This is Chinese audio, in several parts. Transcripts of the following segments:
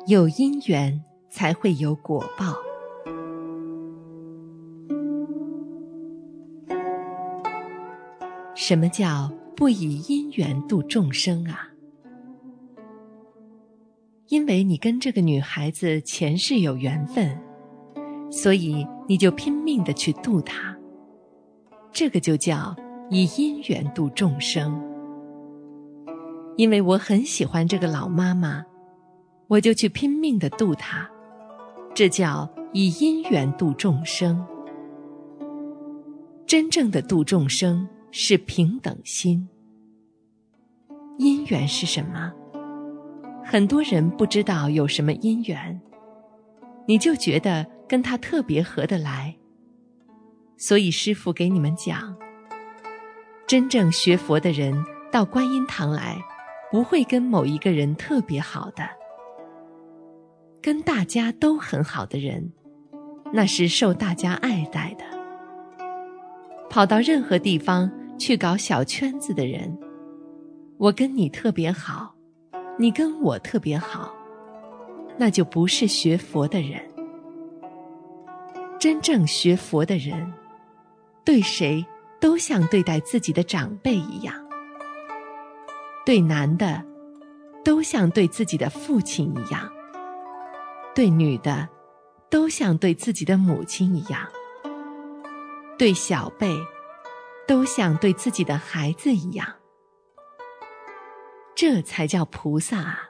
有因缘才会有果报。什么叫不以因缘度众生啊？因为你跟这个女孩子前世有缘分，所以你就拼命地去度她，这个就叫以因缘度众生。因为我很喜欢这个老妈妈，我就去拼命地度她，这叫以因缘度众生。真正的度众生是平等心。因缘是什么？很多人不知道有什么因缘，你就觉得跟他特别合得来。所以师父给你们讲，真正学佛的人到观音堂来，不会跟某一个人特别好的，跟大家都很好的人，那是受大家爱戴的。跑到任何地方去搞小圈子的人，我跟你特别好，你跟我特别好，那就不是学佛的人。真正学佛的人，对谁都像对待自己的长辈一样，对男的都像对自己的父亲一样，对女的都像对自己的母亲一样，对小辈都像对自己的孩子一样。这才叫菩萨啊！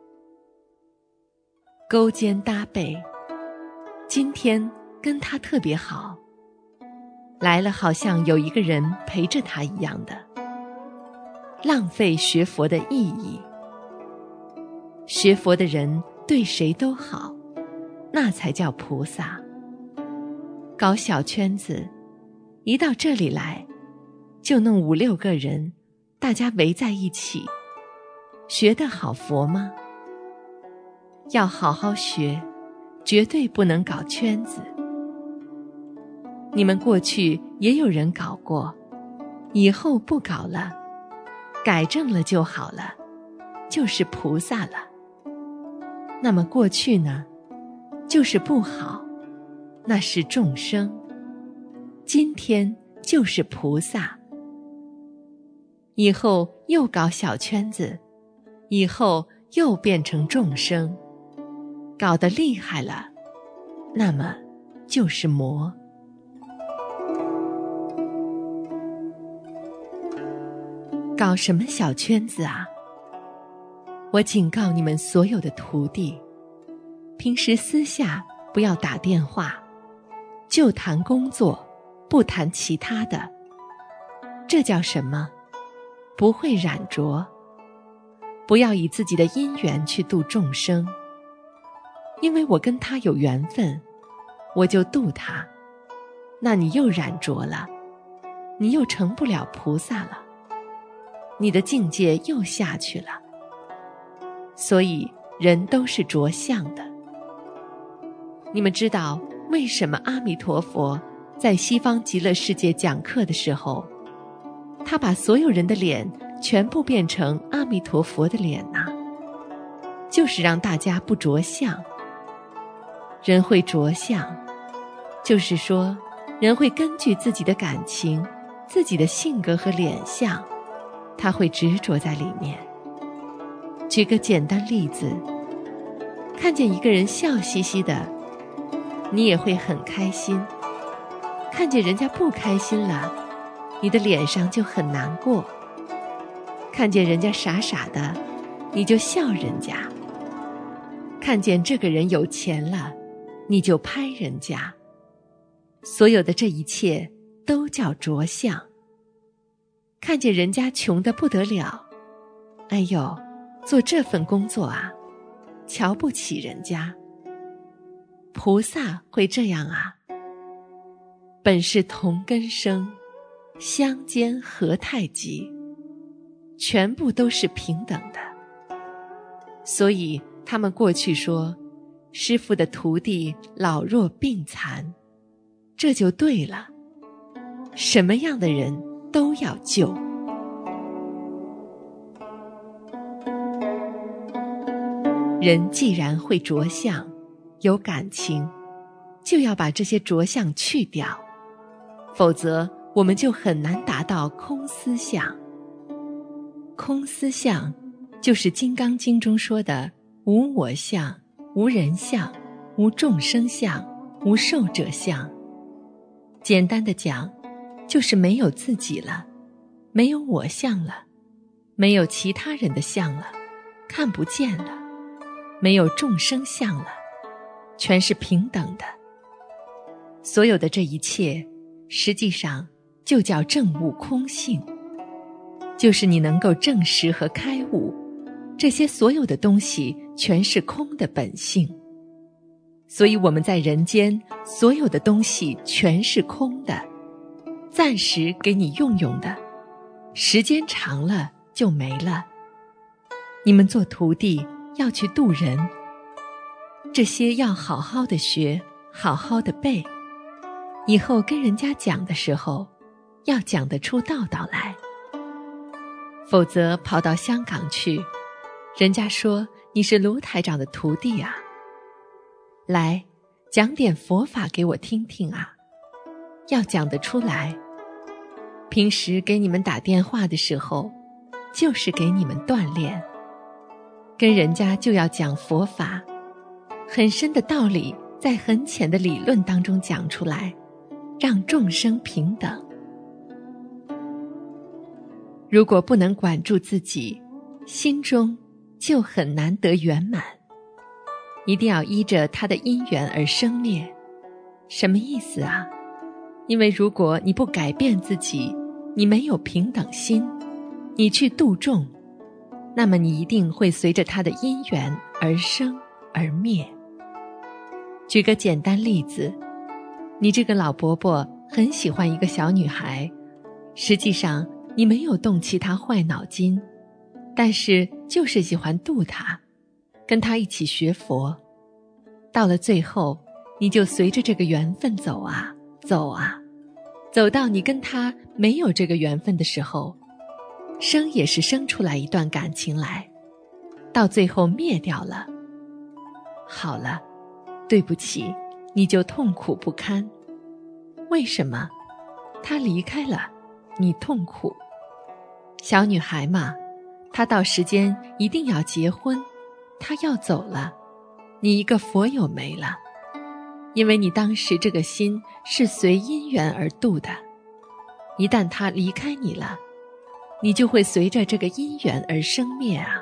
勾肩搭背，今天跟他特别好，来了好像有一个人陪着他一样的，浪费学佛的意义。学佛的人对谁都好，那才叫菩萨。搞小圈子，一到这里来，就弄5、6个人，大家围在一起，学得好佛吗？要好好学，绝对不能搞圈子。你们过去也有人搞过，以后不搞了，改正了就好了，就是菩萨了。那么过去呢，就是不好，那是众生。今天就是菩萨。以后又搞小圈子，以后又变成众生，搞得厉害了，那么就是魔。搞什么小圈子啊？我警告你们所有的徒弟，平时私下不要打电话，就谈工作，不谈其他的。这叫什么？不会染着。不要以自己的因缘去度众生，因为我跟他有缘分，我就度他，那你又染着了，你又成不了菩萨了，你的境界又下去了。所以人都是着相的。你们知道为什么阿弥陀佛在西方极乐世界讲课的时候，他把所有人的脸全部变成阿弥陀佛的脸呢？就是让大家不着相。人会着相，就是说人会根据自己的感情、自己的性格和脸相，他会执着在里面。举个简单例子，看见一个人笑嘻嘻的，你也会很开心；看见人家不开心了，你的脸上就很难过；看见人家傻傻的，你就笑人家；看见这个人有钱了，你就拍人家。所有的这一切都叫着相。看见人家穷得不得了，哎呦，做这份工作啊，瞧不起人家。菩萨会这样啊？本是同根生，相煎何太急，全部都是平等的。所以他们过去说，师父的徒弟老弱病残，这就对了。什么样的人都要救。 人既然会着相，有感情，就要把这些着相去掉，否则我们就很难达到空思相。空思相就是《金刚经》中说的无我相、无人相、无众生相、无寿者相。简单的讲，就是没有自己了，没有我相了，没有其他人的相了，看不见了，没有众生相了，全是平等的。所有的这一切，实际上就叫证悟空性，就是你能够证实和开悟，这些所有的东西全是空的本性。所以我们在人间，所有的东西全是空的，暂时给你用的，时间长了就没了。你们做徒弟要去度人，这些要好好的学，好好的背，以后跟人家讲的时候，要讲得出道道来。否则跑到香港去，人家说你是卢台长的徒弟啊，来讲点佛法给我听听啊，要讲得出来。平时给你们打电话的时候，就是给你们锻炼，跟人家就要讲佛法，很深的道理在很浅的理论当中讲出来，让众生平等。如果不能管住自己，心中就很难得圆满，一定要依着它的因缘而生灭。什么意思啊？因为如果你不改变自己，你没有平等心，你去度众，那么你一定会随着它的因缘而生而灭。举个简单例子，你这个老伯伯很喜欢一个小女孩，实际上你没有动其他坏脑筋，但是就是喜欢度她，跟她一起学佛。到了最后，你就随着这个缘分走啊走啊，走到你跟她没有这个缘分的时候，生也是生出来一段感情来，到最后灭掉了。好了，对不起，你就痛苦不堪。为什么？她离开了，你痛苦。小女孩嘛，她到时间一定要结婚，她要走了，你一个佛友没了，因为你当时这个心是随因缘而度的，一旦她离开你了，你就会随着这个因缘而生灭啊。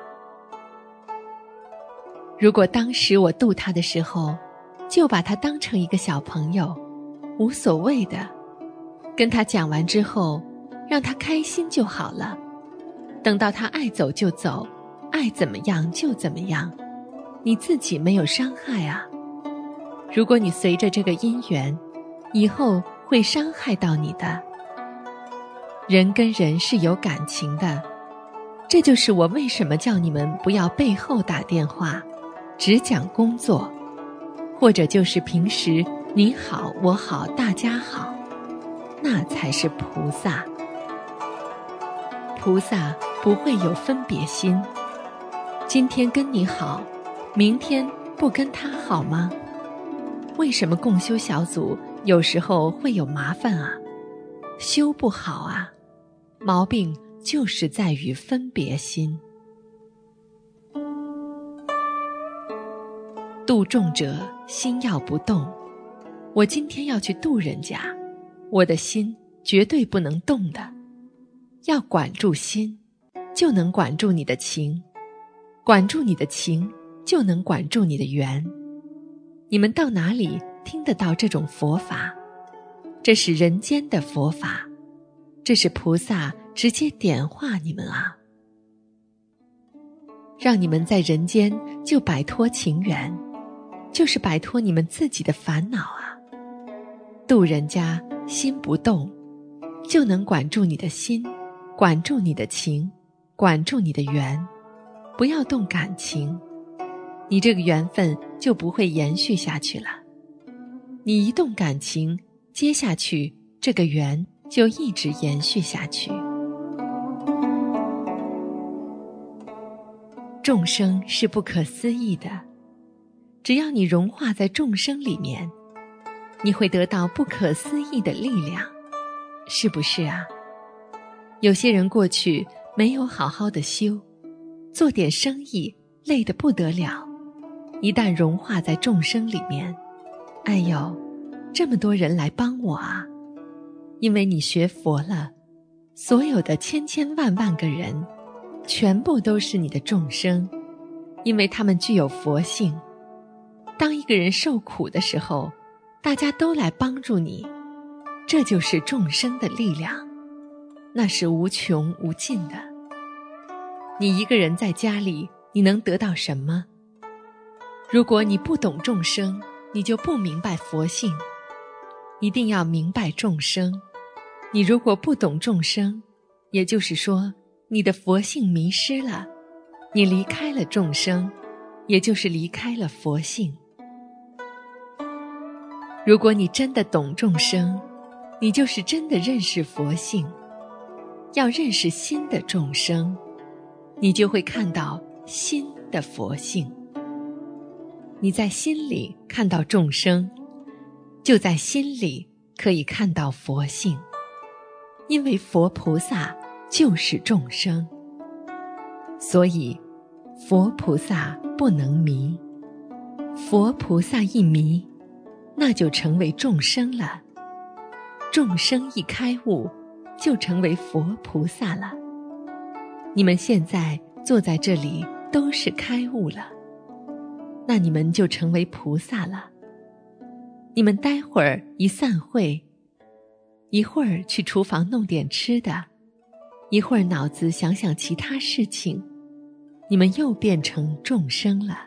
如果当时我度她的时候，就把她当成一个小朋友，无所谓的，跟她讲完之后，让她开心就好了。等到她爱走就走，爱怎么样就怎么样，你自己没有伤害啊。如果你随着这个因缘，以后会伤害到你的。人跟人是有感情的，这就是我为什么叫你们不要背后打电话，只讲工作，或者就是平时你好我好大家好，那才是菩萨。菩萨不会有分别心，今天跟你好，明天不跟他好吗？为什么共修小组有时候会有麻烦啊？修不好啊，毛病就是在于分别心。度众者心要不动，我今天要去度人家，我的心绝对不能动的。要管住心，就能管住你的情，管住你的情，就能管住你的缘。你们到哪里听得到这种佛法？这是人间的佛法，这是菩萨直接点化你们啊，让你们在人间就摆脱情缘，就是摆脱你们自己的烦恼啊。度人家心不动，就能管住你的心，管住你的情，管住你的缘，不要动感情，你这个缘分就不会延续下去了。你一动感情，接下去这个缘就一直延续下去。 众生是不可思议的，只要你融化在众生里面，你会得到不可思议的力量，是不是啊？有些人过去没有好好的修，做点生意累得不得了，一旦融化在众生里面，哎呦，这么多人来帮我啊！因为你学佛了，所有的千千万万个人全部都是你的众生，因为他们具有佛性。当一个人受苦的时候，大家都来帮助你，这就是众生的力量，那是无穷无尽的。你一个人在家里，你能得到什么？如果你不懂众生，你就不明白佛性。一定要明白众生。你如果不懂众生，也就是说你的佛性迷失了，你离开了众生，也就是离开了佛性。如果你真的懂众生，你就是真的认识佛性。要认识新的众生，你就会看到新的佛性。你在心里看到众生，就在心里可以看到佛性。因为佛菩萨就是众生，所以佛菩萨不能迷。佛菩萨一迷，那就成为众生了。众生一开悟，就成为佛菩萨了。你们现在坐在这里都是开悟了，那你们就成为菩萨了。你们待会儿一散会，一会儿去厨房弄点吃的，一会儿脑子想想其他事情，你们又变成众生了。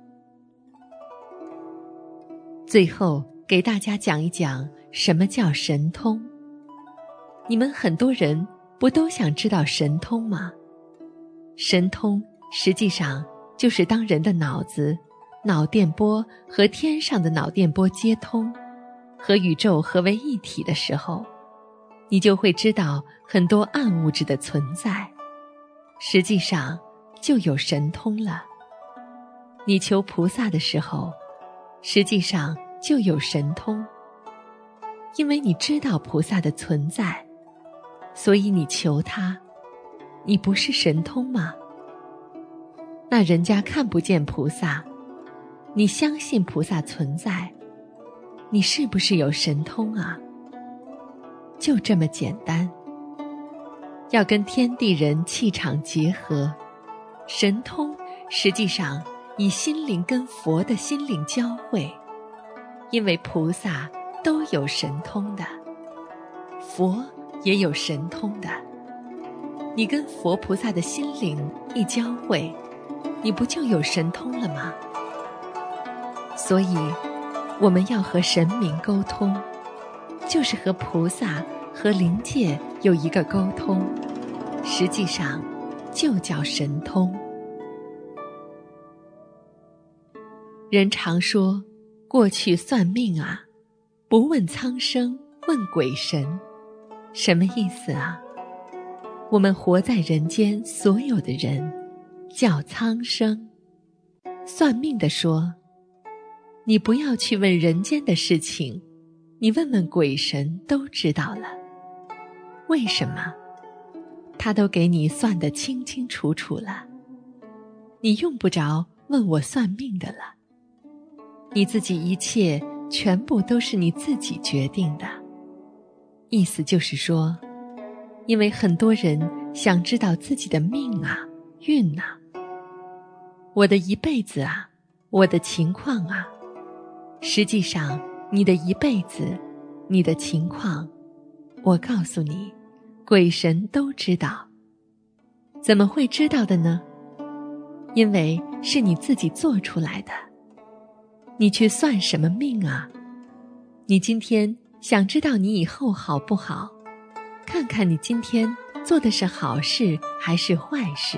最后给大家讲一讲什么叫神通。你们很多人不都想知道神通吗？神通实际上就是当人的脑子、脑电波和天上的脑电波接通，和宇宙合为一体的时候，你就会知道很多暗物质的存在，实际上就有神通了。你求菩萨的时候，实际上就有神通，因为你知道菩萨的存在，所以你求他，你不是神通吗？那人家看不见菩萨，你相信菩萨存在，你是不是有神通啊？就这么简单。要跟天地人气场结合，神通实际上以心灵跟佛的心灵交汇，因为菩萨都有神通的，佛也有神通的。你跟佛菩萨的心灵一交汇，你不就有神通了吗？所以我们要和神明沟通，就是和菩萨和灵界有一个沟通，实际上就叫神通。人常说过去算命啊，不问苍生问鬼神，什么意思啊？我们活在人间所有的人叫苍生。算命的说，你不要去问人间的事情，你问问鬼神都知道了。为什么？他都给你算得清清楚楚了，你用不着问我算命的了。你自己一切全部都是你自己决定的。意思就是说，因为很多人想知道自己的命啊、运啊，我的一辈子啊，我的情况啊，实际上你的一辈子、你的情况，我告诉你，鬼神都知道。怎么会知道的呢？因为是你自己做出来的。你去算什么命啊？你今天想知道你以后好不好，看看你今天做的是好事还是坏事。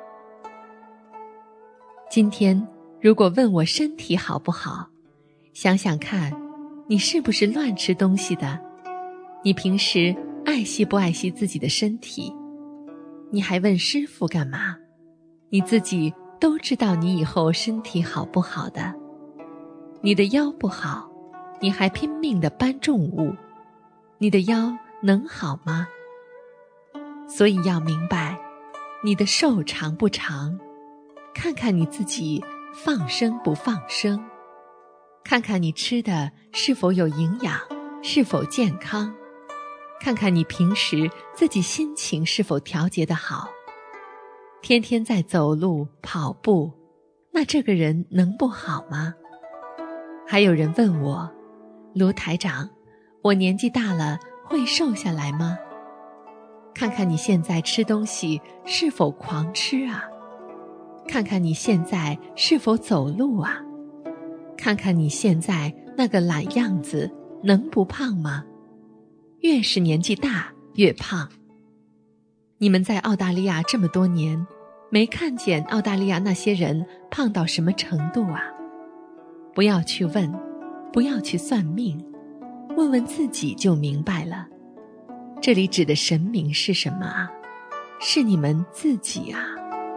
今天如果问我身体好不好，想想看，你是不是乱吃东西的？你平时爱惜不爱惜自己的身体？你还问师父干嘛？你自己都知道你以后身体好不好的。你的腰不好，你还拼命地搬重物，你的腰能好吗？所以要明白，你的寿长不长，看看你自己放生不放生，看看你吃的是否有营养，是否健康，看看你平时自己心情是否调节得好。天天在走路跑步，那这个人能不好吗？还有人问我，卢台长，我年纪大了会瘦下来吗？看看你现在吃东西是否狂吃啊？看看你现在是否走路啊？看看你现在那个懒样子，能不胖吗？越是年纪大越胖。你们在澳大利亚这么多年，没看见澳大利亚那些人胖到什么程度啊？不要去问，不要去算命，问问自己就明白了。这里指的神明是什么啊？是你们自己啊。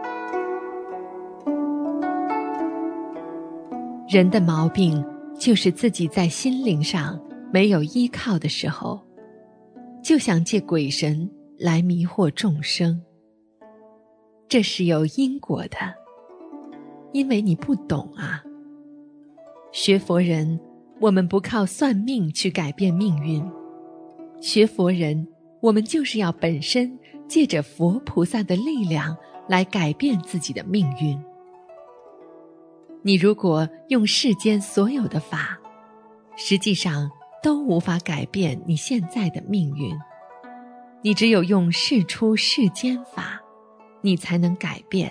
人的毛病就是自己在心灵上没有依靠的时候，就想借鬼神来迷惑众生。这是有因果的，因为你不懂啊。学佛人，我们不靠算命去改变命运，学佛人，我们就是要本身借着佛菩萨的力量来改变自己的命运。你如果用世间所有的法，实际上都无法改变你现在的命运。你只有用世出世间法，你才能改变。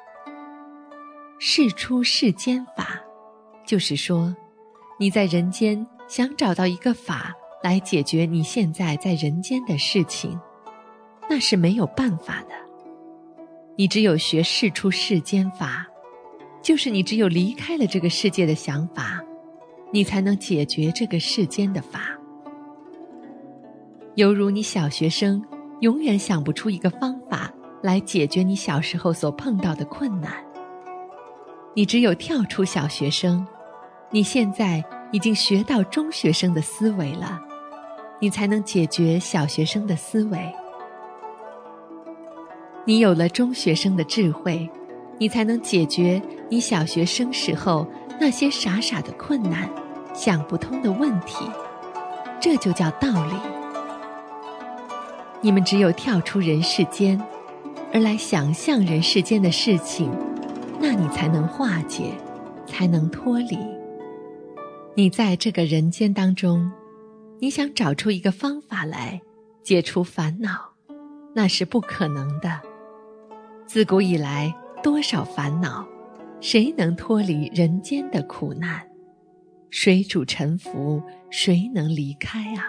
世出世间法，就是说，你在人间想找到一个法来解决你现在在人间的事情，那是没有办法的。你只有学世出世间法，就是你只有离开了这个世界的想法，你才能解决这个世间的法。犹如你小学生永远想不出一个方法来解决你小时候所碰到的困难，你只有跳出小学生，你现在已经学到中学生的思维了，你才能解决小学生的思维。你有了中学生的智慧，你才能解决你小学生时候那些傻傻的困难，想不通的问题，这就叫道理。你们只有跳出人世间，而来想象人世间的事情，那你才能化解，才能脱离。你在这个人间当中，你想找出一个方法来解除烦恼，那是不可能的。自古以来多少烦恼，谁能脱离人间的苦难？水主沉浮，谁能离开啊？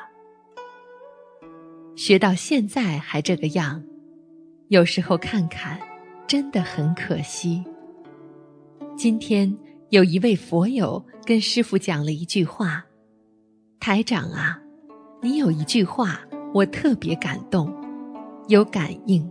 学到现在还这个样，有时候看看，真的很可惜。今天有一位佛友跟师父讲了一句话，台长啊，你有一句话我特别感动，有感应。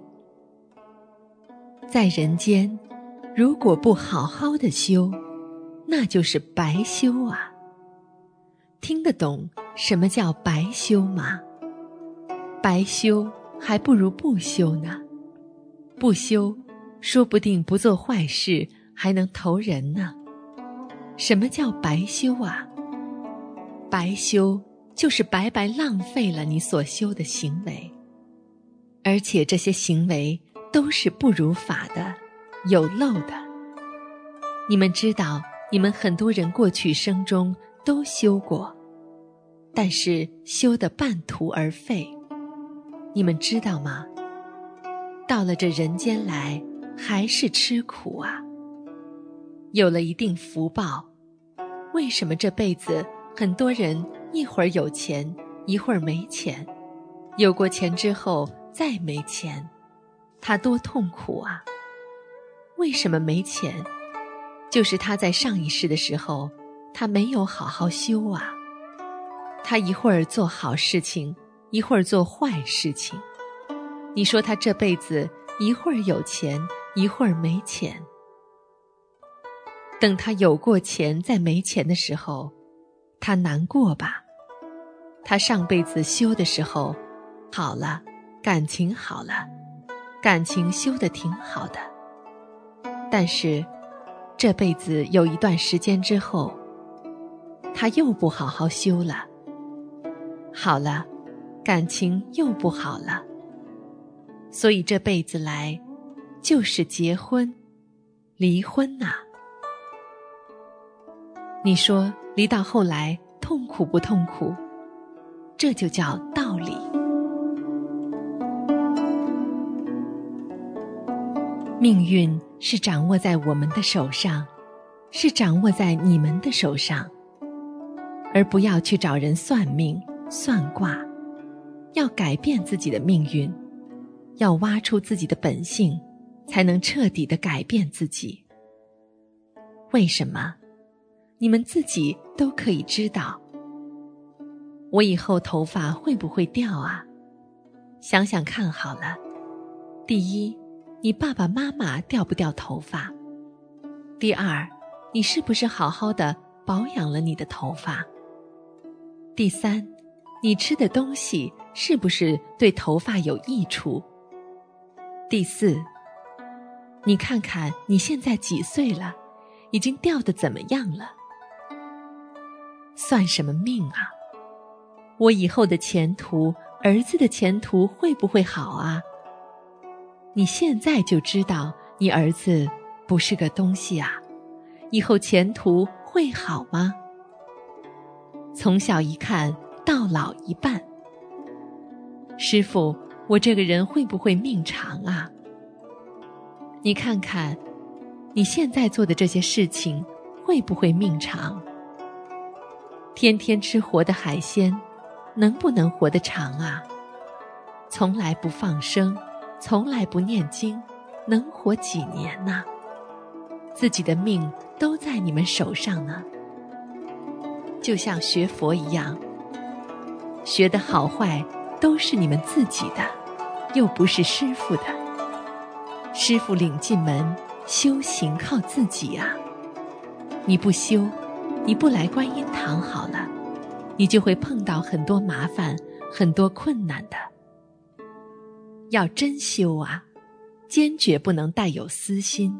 在人间，如果不好好的修，那就是白修啊。听得懂什么叫白修吗？白修还不如不修呢。不修，说不定不做坏事还能投人呢。什么叫白修啊？白修就是白白浪费了你所修的行为，而且这些行为都是不如法的，有漏的。你们知道，你们很多人过去生中都修过，但是修得半途而废。你们知道吗？到了这人间来，还是吃苦啊。有了一定福报，为什么这辈子很多人一会儿有钱，一会儿没钱？有过钱之后再没钱，他多痛苦啊！为什么没钱？就是他在上一世的时候，他没有好好修啊。他一会儿做好事情，一会儿做坏事情。你说他这辈子一会儿有钱，一会儿没钱， 等他有过钱再没钱的时候，他难过吧？他上辈子修的时候好了，感情好了，感情修得挺好的。但是这辈子有一段时间之后，他又不好好修了，好了，感情又不好了。所以这辈子来就是结婚离婚啊。你说离到后来痛苦不痛苦？这就叫道理。命运是掌握在我们的手上，是掌握在你们的手上，而不要去找人算命算卦。要改变自己的命运，要挖出自己的本性，才能彻底地改变自己。为什么？你们自己都可以知道。我以后头发会不会掉啊？想想看好了。第一，你爸爸妈妈掉不掉头发？第二，你是不是好好的保养了你的头发？第三，你吃的东西是不是对头发有益处？第四，你看看你现在几岁了，已经掉得怎么样了？算什么命啊？我以后的前途，儿子的前途会不会好啊？你现在就知道你儿子不是个东西啊，以后前途会好吗？从小一看到老一半。师父，我这个人会不会命长啊？你看看你现在做的这些事情会不会命长？天天吃活的海鲜，能不能活得长啊？从来不放生，从来不念经，能活几年呢？自己的命都在你们手上呢。就像学佛一样，学的好坏都是你们自己的，又不是师父的。师父领进门，修行靠自己啊。你不修，你不来观音堂好了，你就会碰到很多麻烦，很多困难的。要真修啊，坚决不能带有私心。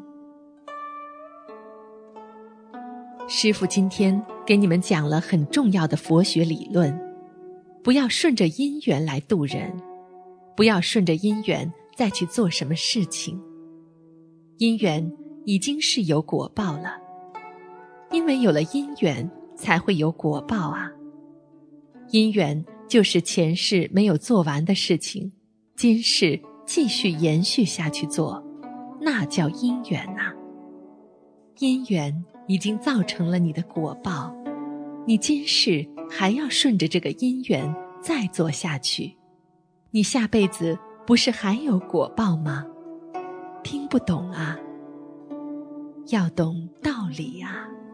师父今天给你们讲了很重要的佛学理论，不要顺着因缘来度人，不要顺着因缘再去做什么事情。因缘已经是有果报了，因为有了因缘才会有果报啊。因缘就是前世没有做完的事情，今世继续延续下去做，那叫因缘啊。因缘已经造成了你的果报，你今世还要顺着这个因缘再做下去，你下辈子不是还有果报吗？听不懂啊？要懂道理啊。